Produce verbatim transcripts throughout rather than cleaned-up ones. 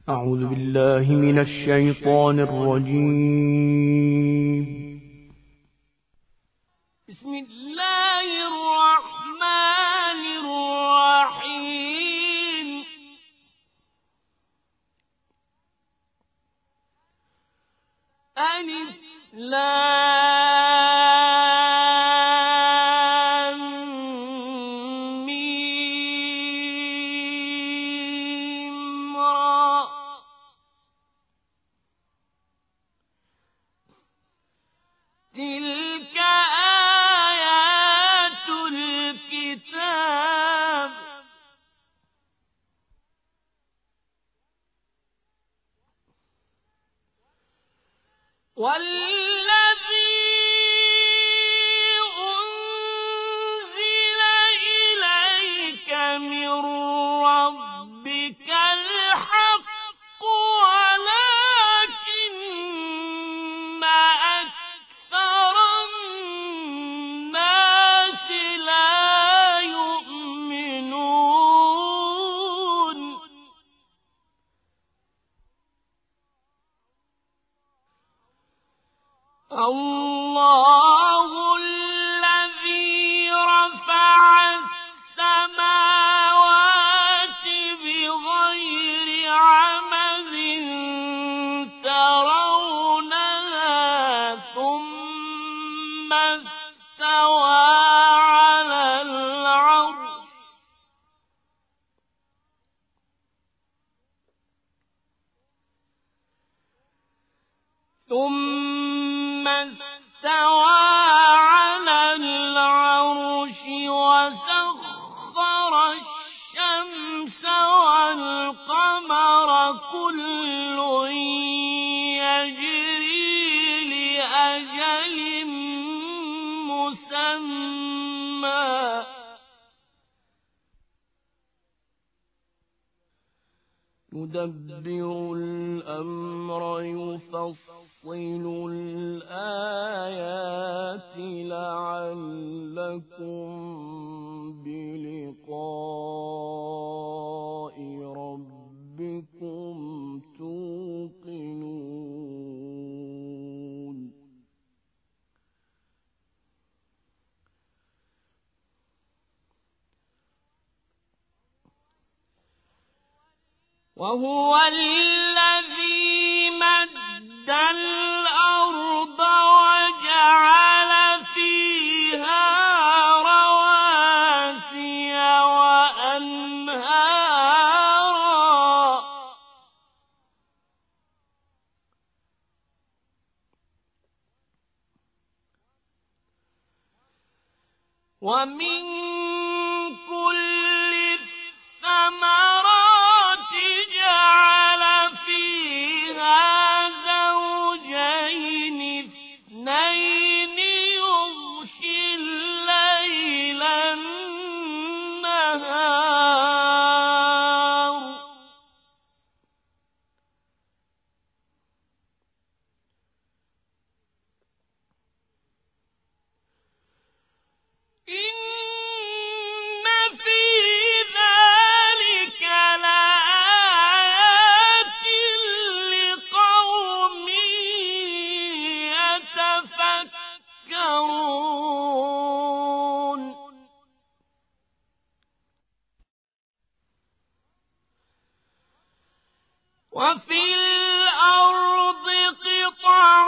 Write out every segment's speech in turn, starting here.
أعوذ بالله من الشيطان الرجيم. بسم الله الرحمن الرحيم. ألف لام ميم را. تلك آيات الكتاب. والذي أنزل إليك من ربك الحق ولكن أكثر الناس لا يؤمنون. الله الذي رفع السماوات بغير عمد ترونها ثم استوى على العرش ثم استوى على العرش وسخر الشمس والقمر كل يجري لأجل مسمى يدبر الأمر يفصل الآيات لعلكم بلقاء ربكم توقنون. وهو الذي مد الأرض وجعل فيها رواسي وأنهارا ومن كل الثمرات جعل فيها زوجين اثنين يغشي الليل النهار إن في ذلك لآيات لقوم يتفكرون. وفي الأرض قطع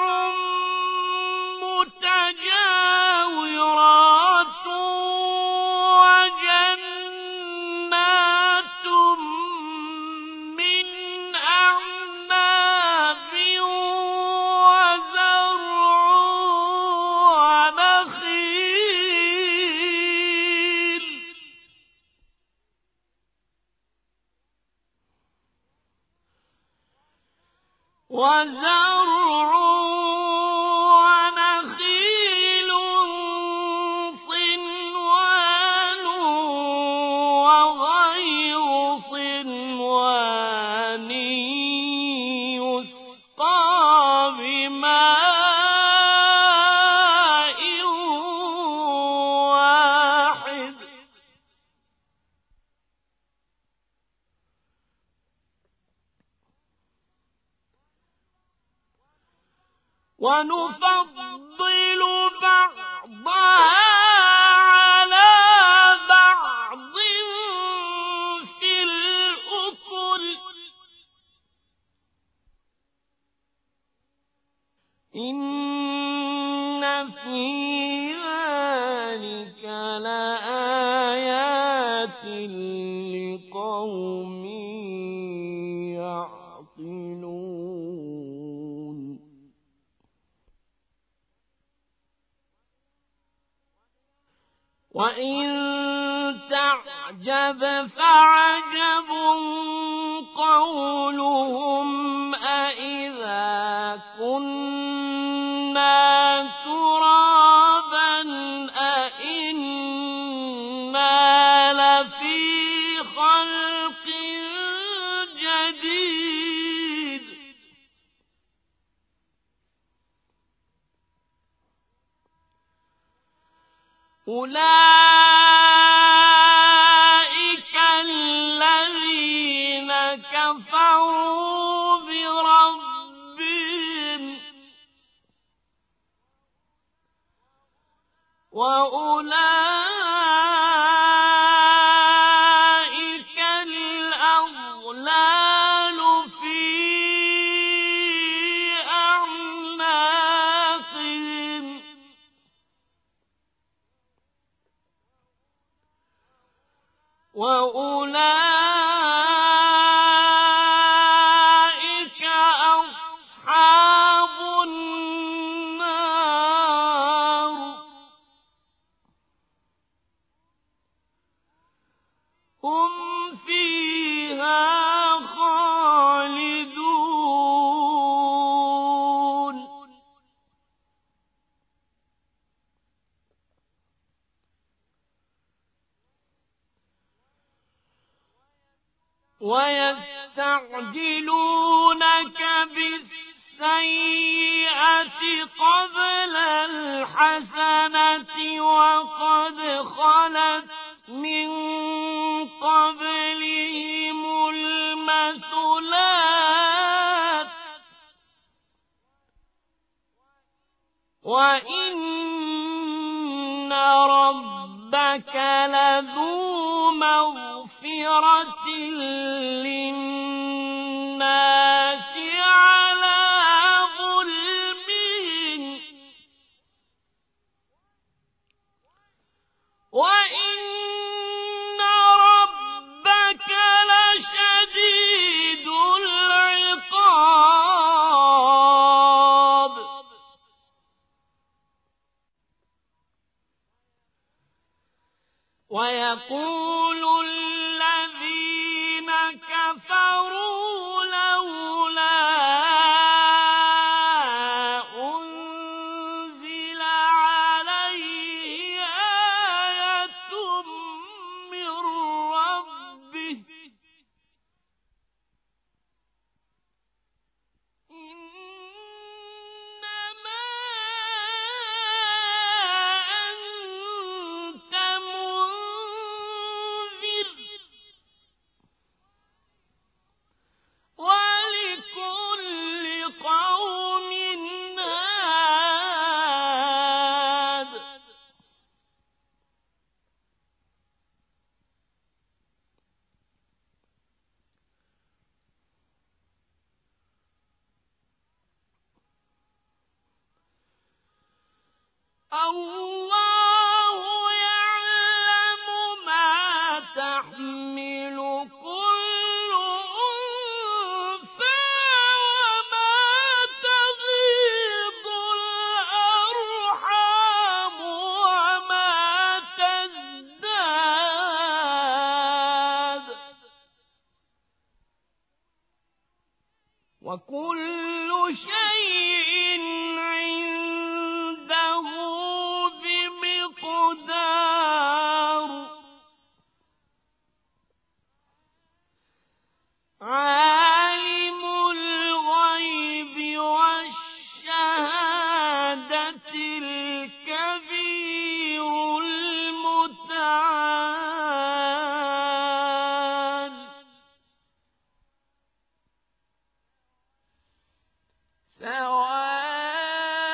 متجاورات وجنات من أعناب وزرع ونخيل وزرع ونخيل صنوان وغير صنوان يسقى بماء واحد ونفضل بعضها على بعض في الأكل إن في ذلك لآيات لقوم يعقلون وإن تعجب فعجب قولهم أإذا كنا ترابا أإنا لفي خلق جديد أولئك الذين كفروا بربهم وأولئك الأغلال في أعناقهم وأولئك أصحاب النار هم فيها خالدون ويستعجلونك بالسيئة قبل الحسنة وقد خلت من قبلهم المثلات وإن ربك لذو مغفرة للناس على ظلمهم وإن ربك لشديد العقاب ويقول الذين كفروا لولا أنزل عليه آية من ربه إنما أنت منذر ولكل قوم هاد الله يعلم ما تحمل كل أنثى وما تغيض الأرحام وما تزداد وكل شيء عنده بمقدار عالم الغيب والشهادة الكبير المتعال سواء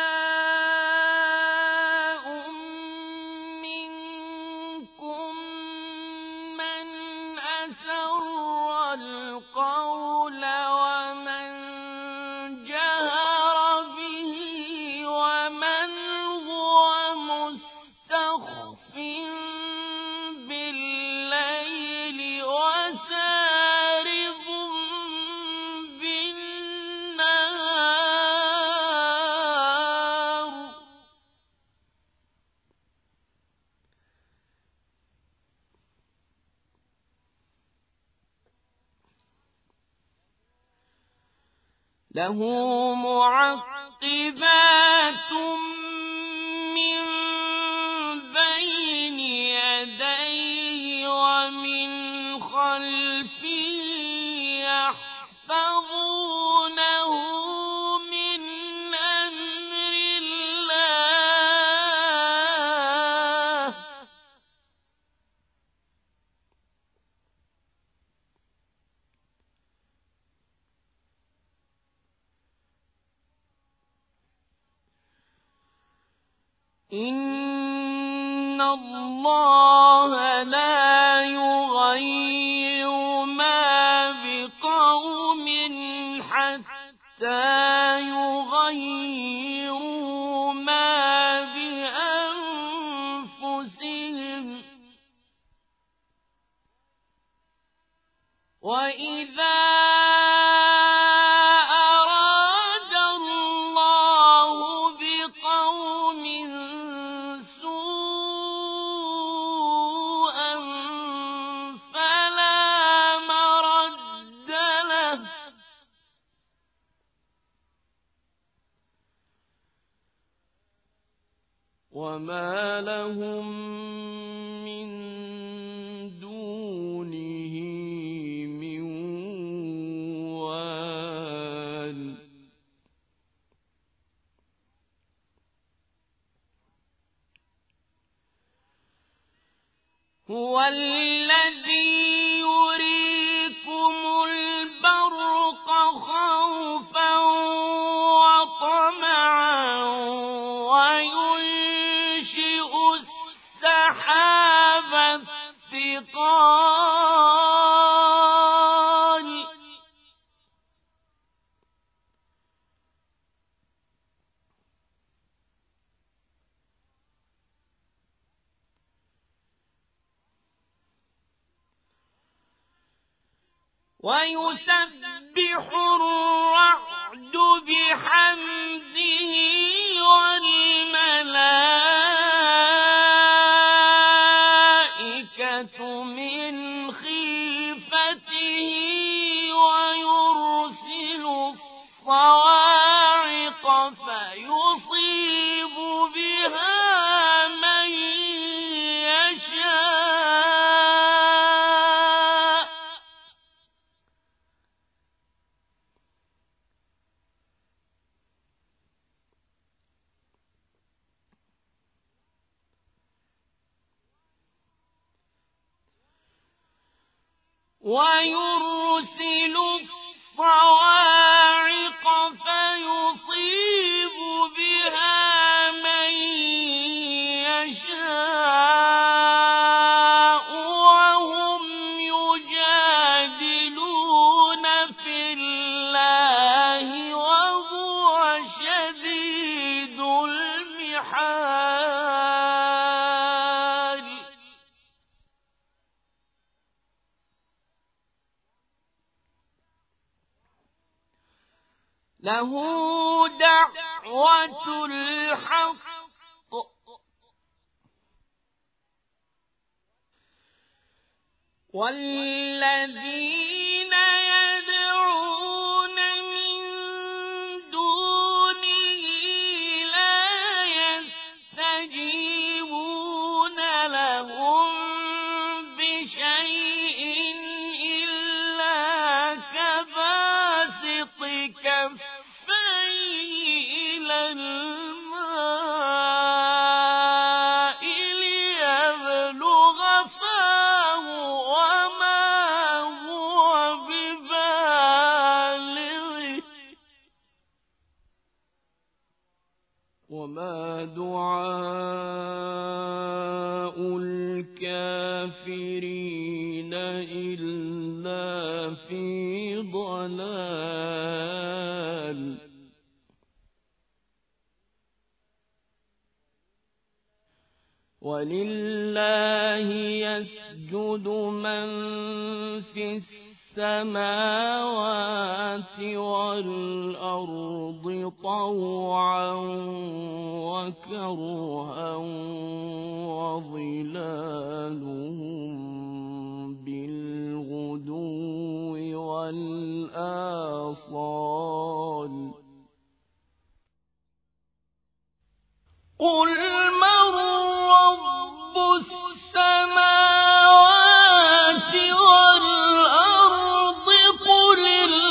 له معقبات من بين يديه ومن خلفه يحفظونه من أمر الله إن الله لا يغير ما بقوم حتى يغيروا ما بأنفسهم وإذا أراد الله بقوم سوءا فلا مرد له وما لهم من دونه من وال هو الذي يريكم البرق خوفا وطمعا وينشئ السحاب الثقال ويسبح الرعد بحمده والملائكة من خيفته ويرسل الصواعق فيصيب بها من يشاء ويرسل الصواعق فيصيب بها من يشاء وهم يجادلون في الله وهو شديد المحال له دعوة الحق والذين يدعون من دونه لا يستجيبون لهم بشيء إلا كباسط كفيه إلى الماء ليبلغ فاه وما هو ببالغه وما دعاء الكافرين إلا في ضلال ولله يسجد من في السماوات والأرض طوعا وكرها وظلالهم بالغدو والآصال صال قل من رب السماوات والأرض قل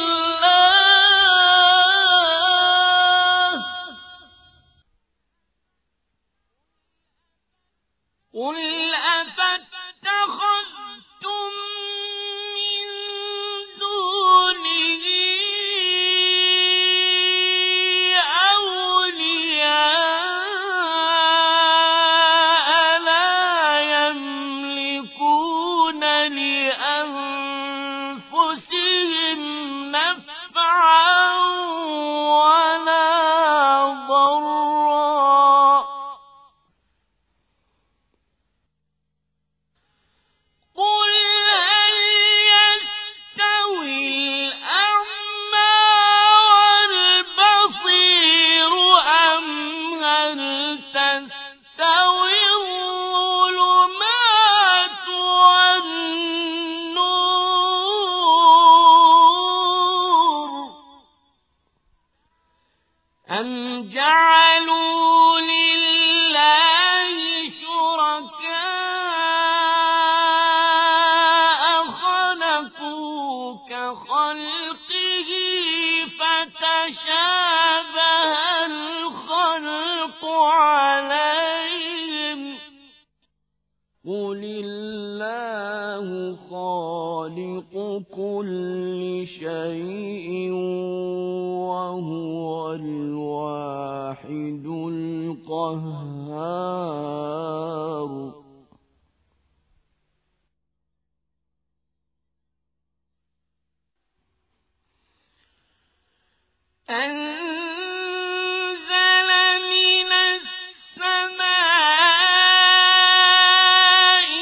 الله قل أفاتخذتم من دونه أولياء لا يملكون لأنفسهم نفعا ولا ضرا قل هل يستوي الأعمى والبصير أم هل تستوي الظلمات والنور أم جعلوا لله شركاء خلقوا كخلقه فتشابه الخلق عليهم قل الله خالق كل شيء وهو الواحد القهار أنزل من السماء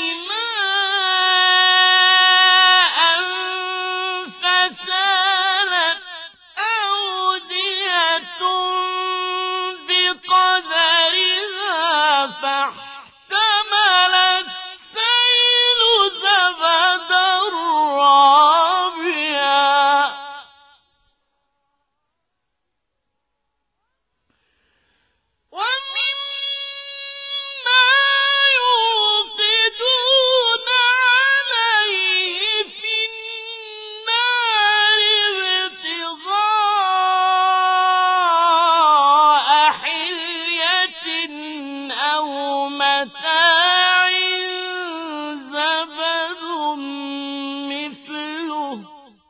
ماء فسالت أودية بقدرها فاحتمل السيل زبدا رابيا ومما يوقدون عليه في النار ابتغاء حلية أو متاع زبد مثله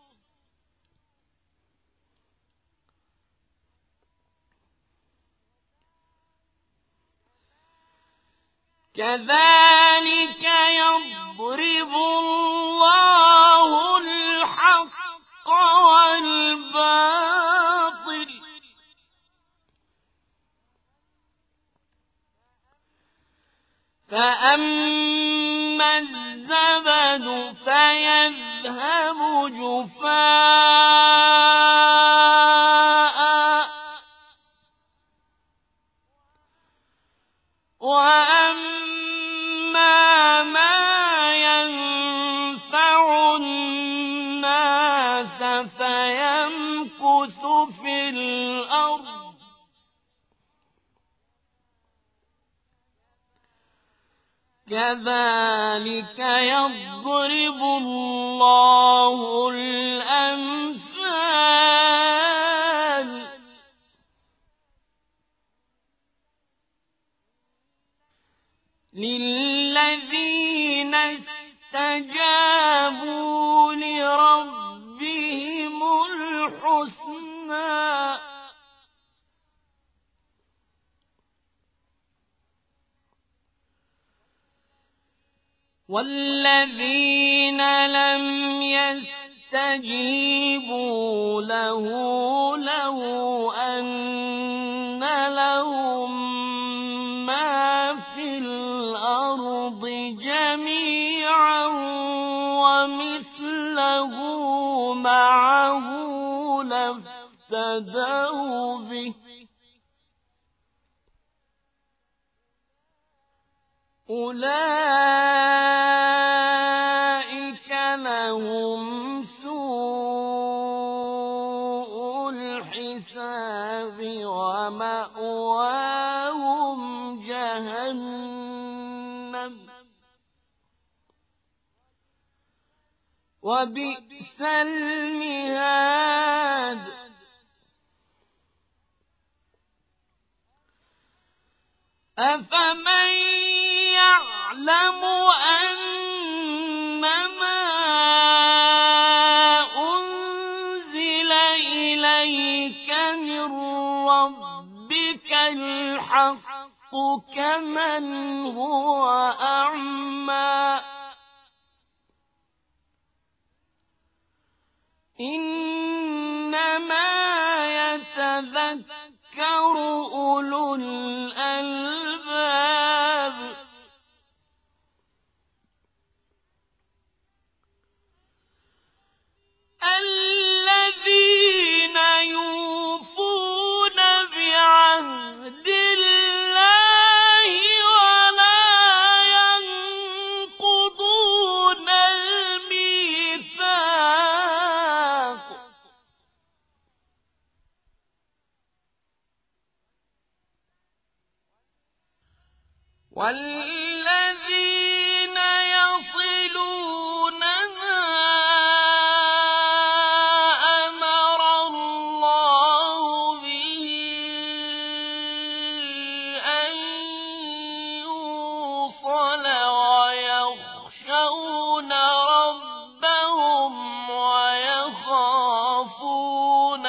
كذلك يضرب الله الحق والباطل فأما الزبد فيذهب جفاء وأما ما ينفع الناس فيمكث في الأرض كذلك يضرب الله الأمثال للذين استجابوا لربهم الحسنى والذين لم يستجيبوا له لو أن لهم ما في الأرض جميعا ومثله معه لافتدوا به أولئك لهم سوء الحساب ومأواهم جهنم وبئس المهاد أفمن يعلم أنما أنزل إليك من ربك الحق كمن هو أعمى إنما يتذكر أولو الألباب الذين يوفون بعهد الله ولا ينقضون الميثاق والذين يصلون ما أمر الله به أن يوصل ويخشون ربهم ويخافون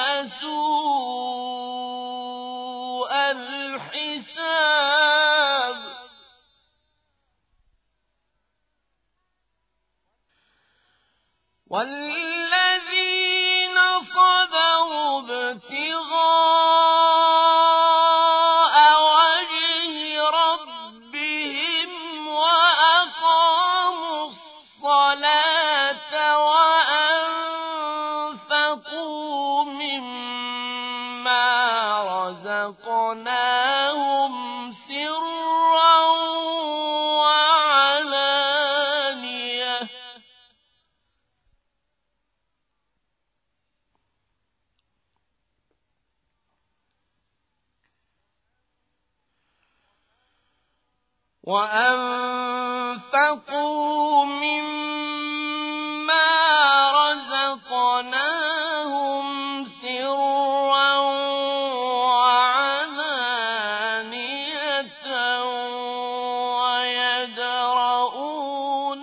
سوء الحساب والذين صبروا ابتغاء وجه ربهم وأقاموا الصلاة وأنفقوا مما رزقناهم سرا وعلانية وأنفقوا مما رزقناهم سرا وعلانية ويدرؤون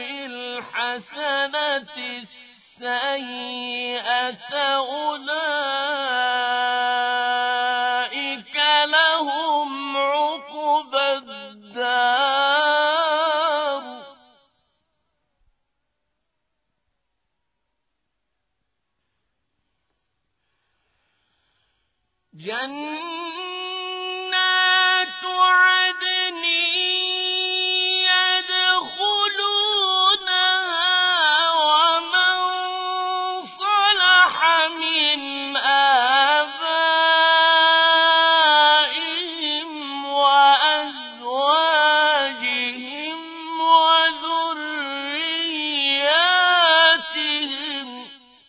بالحسنة السيئة أولئك لهم عقبى الدار جنات عدن يدخلونها ومن صلح من آبائهم وأزواجهم وذرياتهم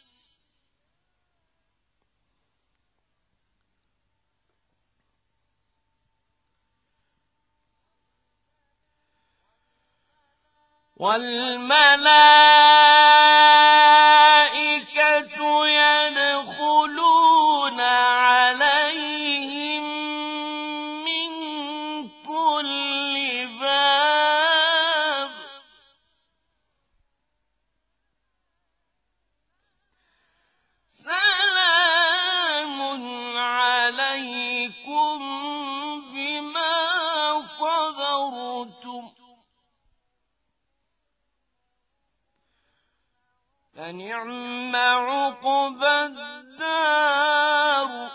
والملائكة يدخلون عليهم من كل باب سلام عليكم بما صبرتم فنعم عقبى الدار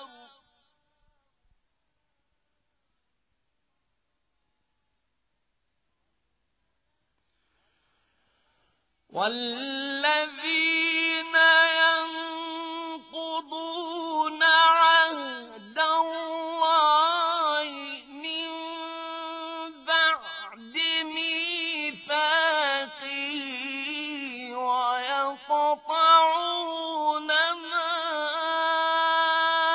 والذين ينقضون عهد الله من بعد ميثاقه ويقطعون ما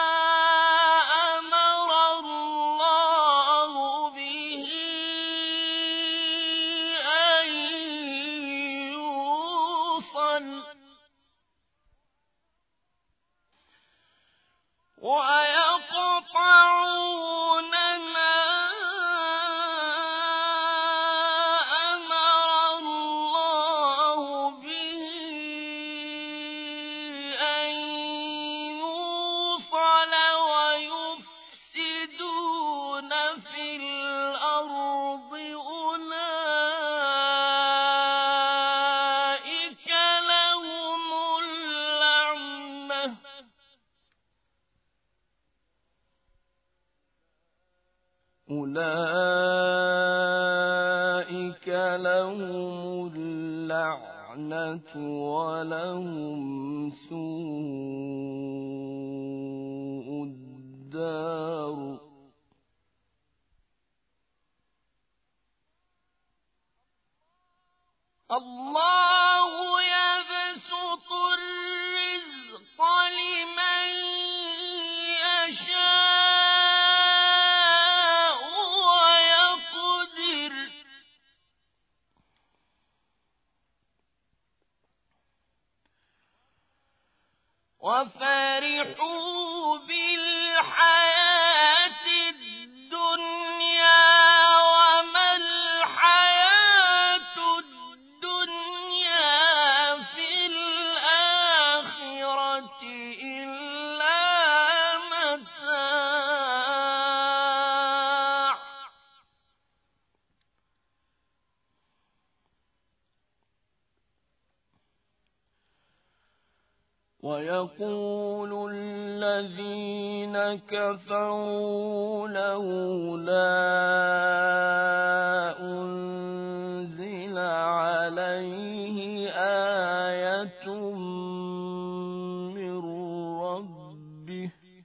ويقطعون ما أمر الله به أن يوصل ويفسدون في الأرض أولئك لهم اللعنة أولئك لهم اللعنة ولهم سوء الدار الله يبسط الرزق لمن يشاء ويقدر وفرحوا بالحياة الدنيا وما الحياة الدنيا في الآخرة إلا متاع ويقول الذين كفروا لولا أنزل عليه آية من ربه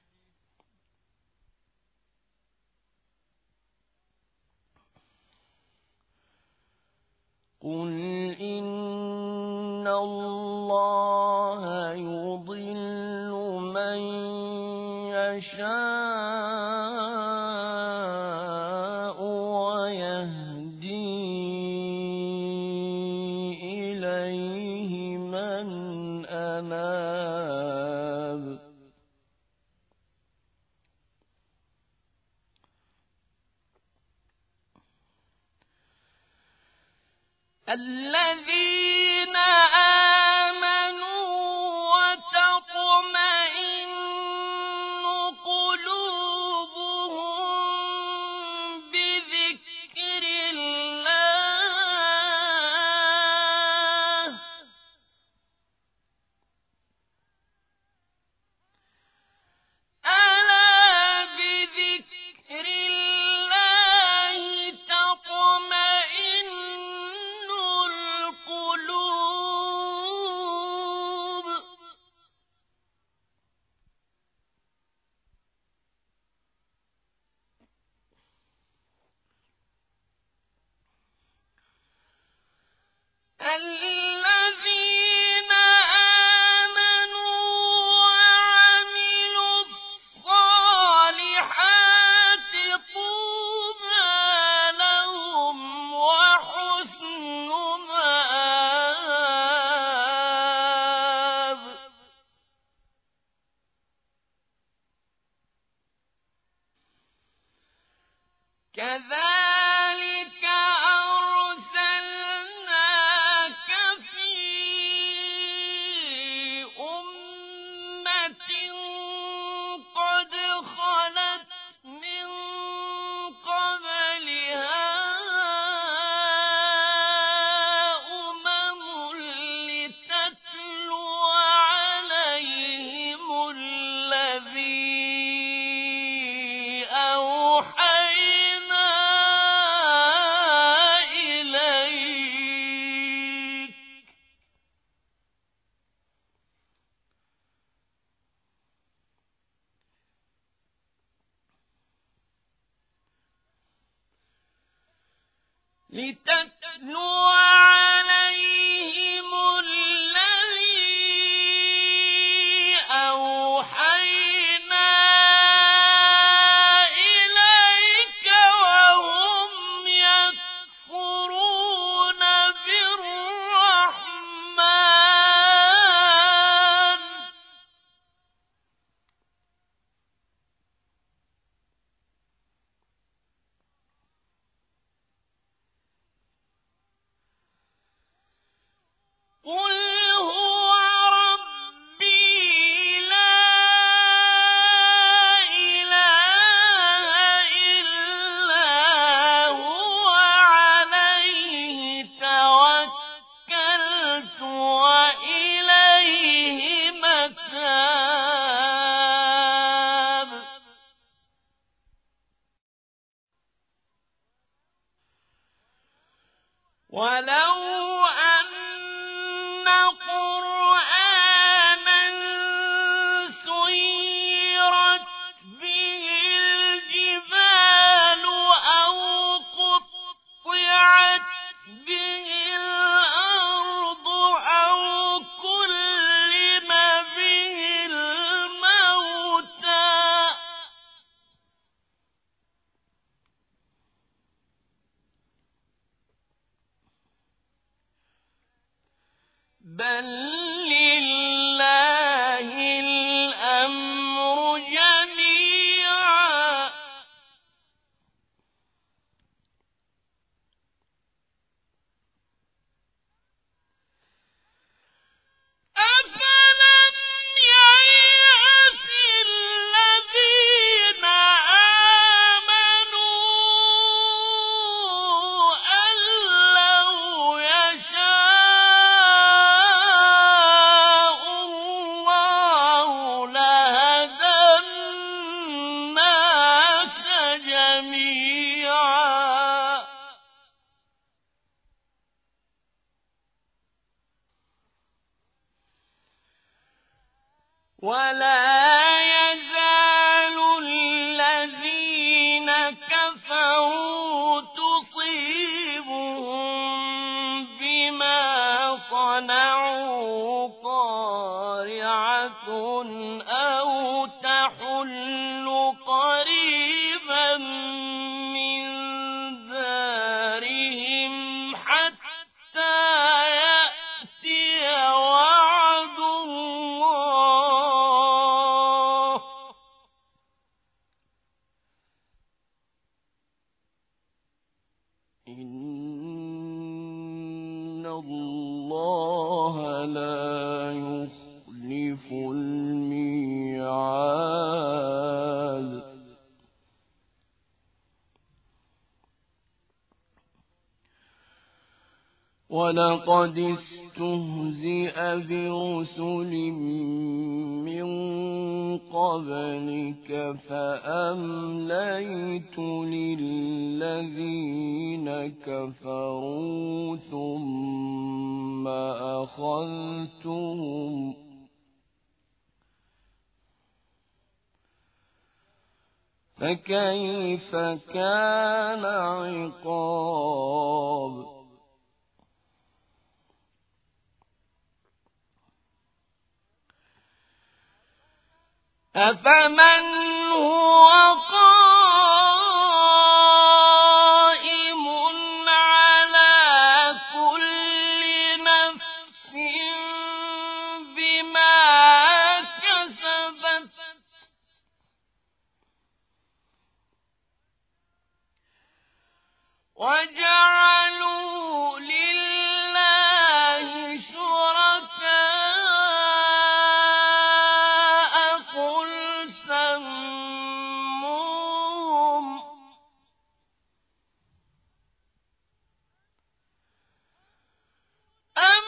قل إن الله يضل من يشاء ويهدي إليه من أناب الذين آمنوا وتطمئن قلوبهم بذكر الله ألا بذكر الله تطمئن القلوب الذين آمنوا وعملوا الصالحات طوبى لهم وحسن مآب كذلك أرسلناك في أمة قد خلت من قبلها أمم لتتلو عليهم الذي أوحينا إليك لتتلو عليهم الذي أوحينا إليك وهم يكفرون بالرحمن بل لله الأمر جميعا أفلم ييأس الذين آمنوا أن لو يشاء الله لهدى الناس جميعا ولا يزال الذين كفروا تصيبهم بما صنعوا قارعة أو تحل قريبا من دارهم حتى يأتي وعد الله إن الله لا يخلف الميعاد ولقد استهزئ برسل من قبلك فأمليت للذين كفروا ثم أخذتهم فكيف كان عقاب أفمن هو قائم على كل نفس بما كسبت وجعلوا لله شركاء قل سموهم أم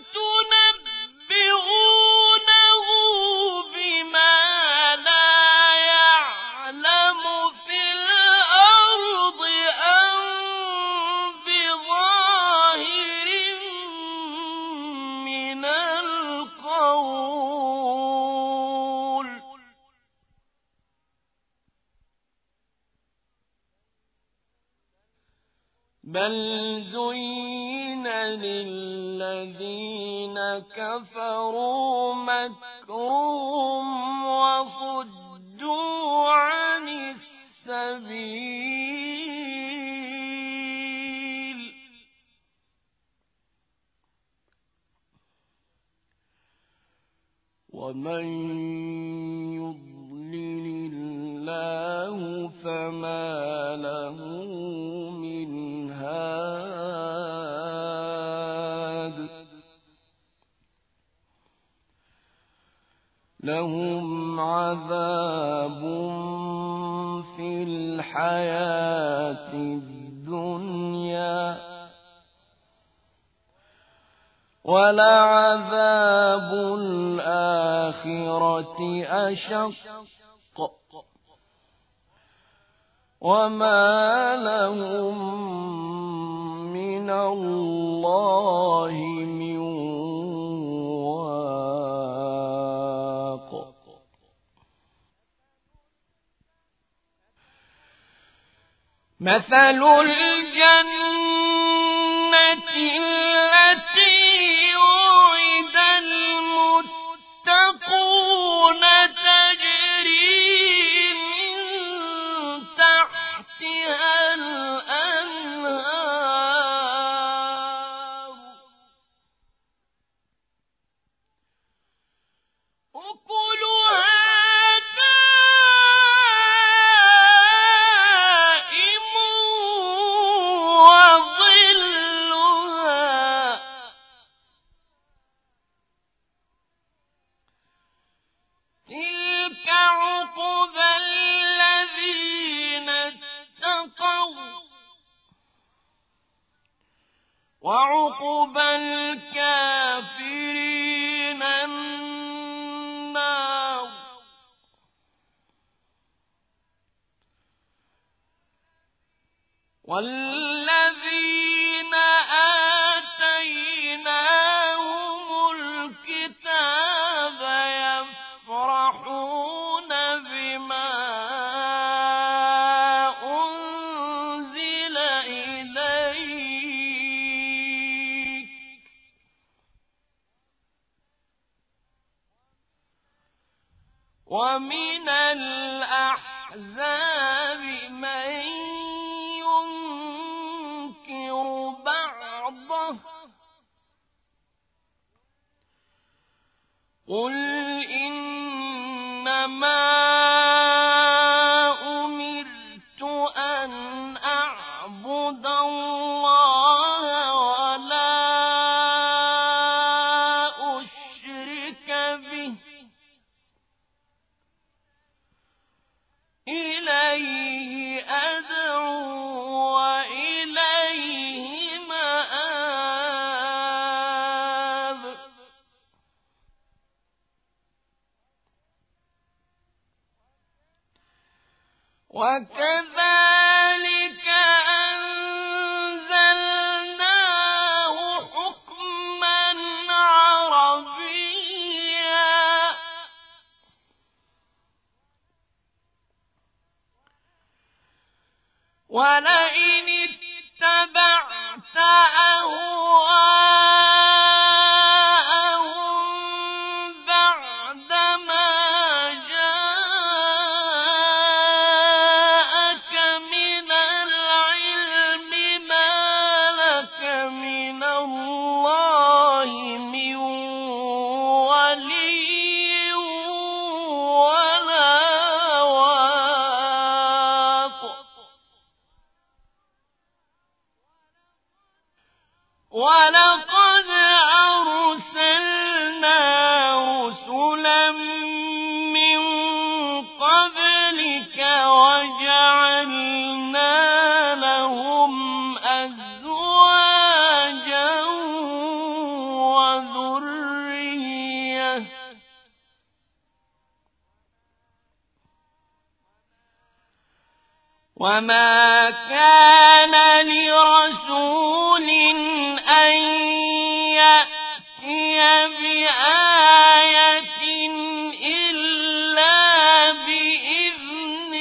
تنبئونه بما لا يعلم في الأرض أم بظاهر من القول بل زين للذين كفروا مكرهم وصدوا عن السبيل ومن يضلل الله فما له من هاد لهم عذاب في الحياة الدنيا ولعذاب الآخرة أشق وما لهم من الله من واق مثل الجنة التي وعد المتقون تجري من تحتها الأنهار والذين آتيناهم الكتاب يفرحون بما أنزل إليك ومن الأحزاب من ينكر بعضه قل إنما أمرت أن أعبد الله ولا أشرك به إليه أدعو وإليه مآب وكذلك أنزلناه حكما عربيا ولئن اتبعت أهواءهم بعدما جاءك من العلم ما لك من الله من ولي ولا واق ولقد أرسلنا رسلا من قبلك وجعلنا لهم أزواجا وذرية وما كان لرسول أن يأتي بآية إلا بإذن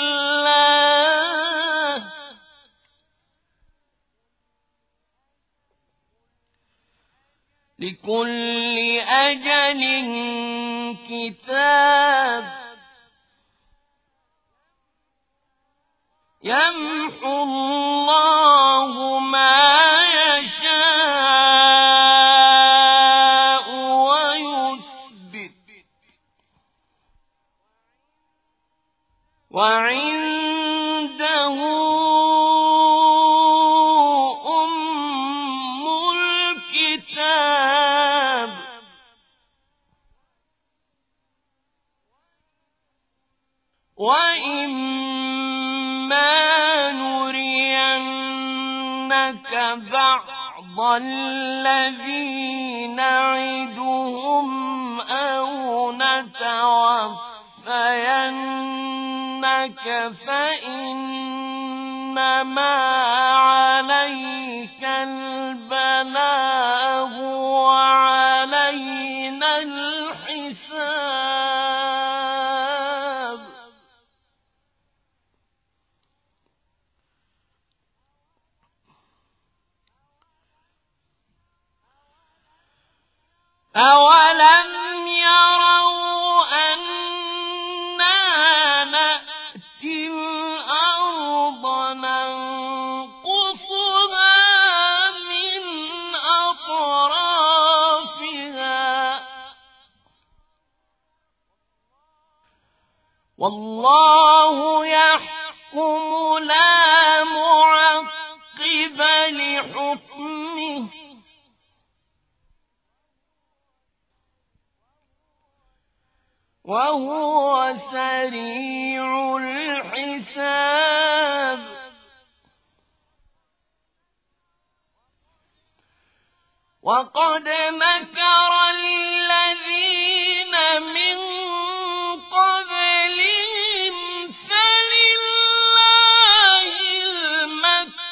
الله لكل أجل كتاب يمحو الله ما يشاء ويثبت وعنده أم الكتاب وإما نرينك بعض الذي نعدهم أو نتوفينك فإنما عليك البلاغ وعلينا الحساب أولم يروا أنا نأتي الأرض ننقصها من أطرافها والله يحكم لا معقب لحكمه وهو سريع الحساب وقد مكر الذين من قبلهم فلله المكر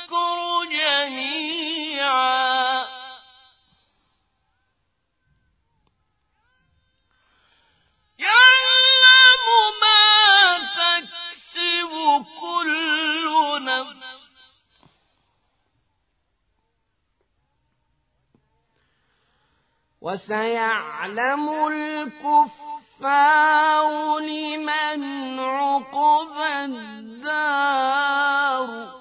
وسيعلم الكفار لمن عقبى الدار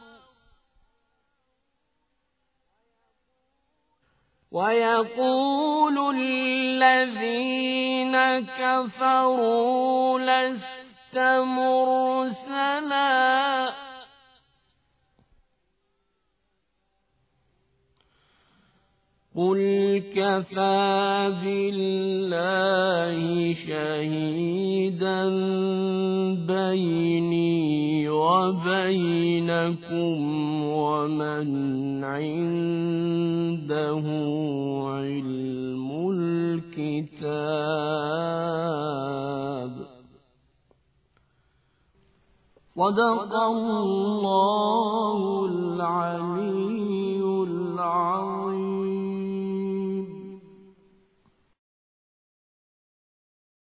ويقول الذين كفروا لست مرسلا قل كفى بالله شهيدا بيني وبينكم ومن عنده علم الكتاب صدق الله العليم